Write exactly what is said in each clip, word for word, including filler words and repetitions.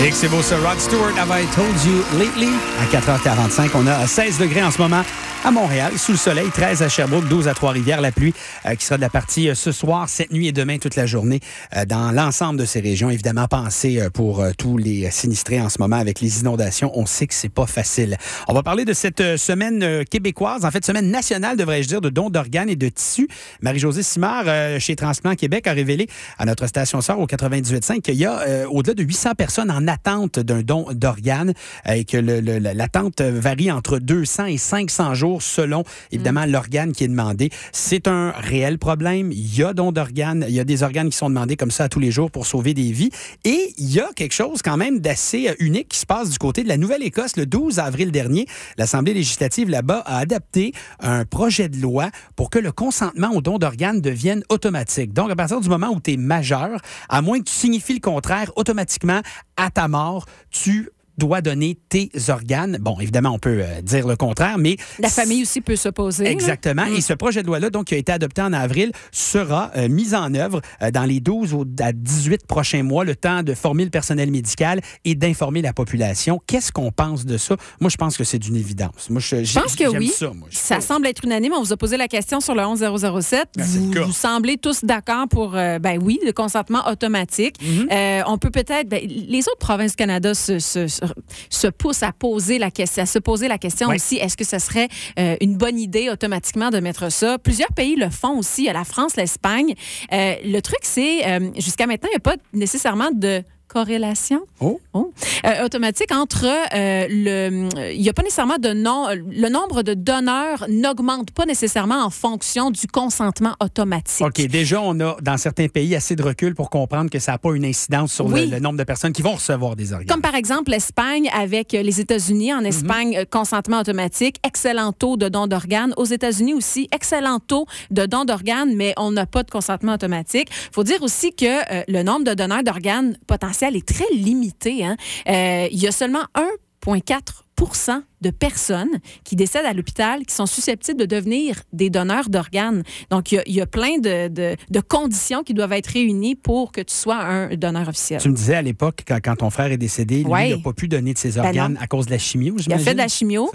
Et que c'est beau, ça. Rod Stewart, Have I Told You Lately? À quatre heures quarante-cinq, on a seize degrés en ce moment à Montréal, sous le soleil, treize à Sherbrooke, douze à Trois-Rivières. La pluie euh, qui sera de la partie euh, ce soir, cette nuit et demain, toute la journée euh, dans l'ensemble de ces régions. Évidemment, pensez euh, pour euh, tous les sinistrés en ce moment avec les inondations. On sait que c'est pas facile. On va parler de cette euh, semaine euh, québécoise, en fait, semaine nationale, devrais-je dire, de dons d'organes et de tissus. Marie-Josée Simard, euh, chez Transplant Québec, a révélé à notre station sœur au quatre-vingt-dix-huit virgule cinq qu'il y a euh, au-delà de huit cents personnes en attente d'un don d'organes euh, et que le, le, l'attente varie entre deux cents et cinq cents jours selon, évidemment, mmh. l'organe qui est demandé. C'est un réel problème. Il y a don d'organes. Il y a des organes qui sont demandés comme ça à tous les jours pour sauver des vies. Et il y a quelque chose quand même d'assez unique qui se passe du côté de la Nouvelle-Écosse. Le douze avril dernier, l'Assemblée législative là-bas a adopté un projet de loi pour que le consentement au don d'organes devienne automatique. Donc, à partir du moment où tu es majeur, à moins que tu signifies le contraire, automatiquement, à ta mort, tu doit donner tes organes. Bon, évidemment, on peut euh, dire le contraire, mais... La famille aussi peut s'opposer. Exactement. Là. Et ce projet de loi-là, donc, qui a été adopté en avril, sera euh, mis en œuvre euh, dans les douze à dix-huit prochains mois, le temps de former le personnel médical et d'informer la population. Qu'est-ce qu'on pense de ça? Moi, je pense que c'est d'une évidence. Moi, je, je pense que oui. Ça, moi. Ça pas... semble être unanime. On vous a posé la question sur le onze zéro zéro sept. Ben, vous, vous semblez tous d'accord pour, euh, ben oui, le consentement automatique. Mm-hmm. Euh, on peut peut-être... Ben, les autres provinces du Canada se, se, se, se poussent à poser la question, à se poser la question oui. aussi, est-ce que ce serait euh, une bonne idée automatiquement de mettre ça? Plusieurs pays le font aussi, la France, l'Espagne. Euh, le truc, c'est, euh, jusqu'à maintenant, il n'y a pas nécessairement de corrélation oh. Oh. Euh, automatique entre euh, le... Il n'y a pas nécessairement de nom... Le nombre de donneurs n'augmente pas nécessairement en fonction du consentement automatique. OK. Déjà, on a, dans certains pays, assez de recul pour comprendre que ça n'a pas une incidence sur oui. le, le nombre de personnes qui vont recevoir des organes. Comme par exemple l'Espagne avec les États-Unis. En Espagne, mm-hmm. consentement automatique, excellent taux de don d'organes. Aux États-Unis aussi, excellent taux de don d'organes, mais on n'a pas de consentement automatique. Il faut dire aussi que euh, le nombre de donneurs d'organes potentiels est très limité. Hein? Euh, il y a seulement un virgule quatre pour cent de personnes qui décèdent à l'hôpital qui sont susceptibles de devenir des donneurs d'organes. Donc, il y a, il y a plein de, de, de conditions qui doivent être réunies pour que tu sois un donneur officiel. Tu me disais à l'époque, quand, quand ton frère est décédé, lui, ouais. il n'a pas pu donner de ses organes ben à cause de la chimio, j'imagine? Il a fait de la chimio.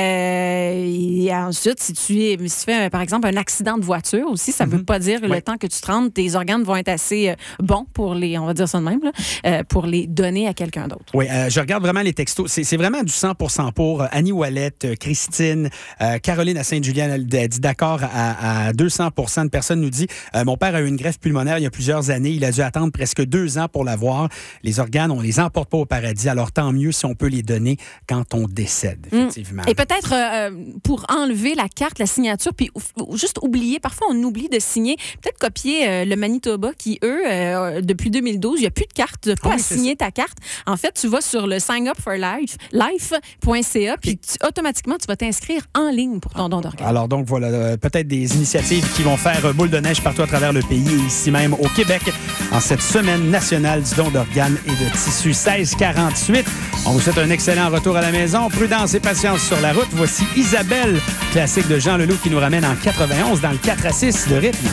Euh, et ensuite, si tu, es, si tu fais, par exemple, un accident de voiture aussi, ça ne mm-hmm. veut pas dire que ouais. le temps que tu te rendes, tes organes vont être assez euh, bons pour les, on va dire ça de même, là, euh, pour les donner à quelqu'un d'autre. Oui, euh, je regarde vraiment les textos. C'est, c'est vraiment du cent pour cent pour euh, Annie Ouellette, euh, Christine, euh, Caroline à Sainte-Julienne, elle dit d'accord à, à deux cents pour cent de personnes, nous dit euh, mon père a eu une greffe pulmonaire il y a plusieurs années. Il a dû attendre presque deux ans pour l'avoir. Les organes, on les emporte pas au paradis. Alors, tant mieux si on peut les donner quand on décède, effectivement. Mmh. Et peut-être euh, pour enlever la carte, la signature, puis ou, juste oublier. Parfois, on oublie de signer. Peut-être copier euh, le Manitoba qui, eux, euh, depuis deux mille douze, il n'y a plus de carte. Tu n'as pas oui, à signer ça. Ta carte. En fait, tu vas sur le sign up for life, life point c a, puis tu, automatiquement, tu vas t'inscrire en ligne pour ton don d'organes. Alors donc, voilà, euh, peut-être des initiatives qui vont faire boule de neige partout à travers le pays et ici même au Québec en cette semaine nationale du don d'organes et de tissus. seize quarante-huit. On vous souhaite un excellent retour à la maison. Prudence et patience sur la route. Voici Isabelle, classique de Jean Leloup qui nous ramène en quatre-vingt-onze dans le quatre à six de rythme.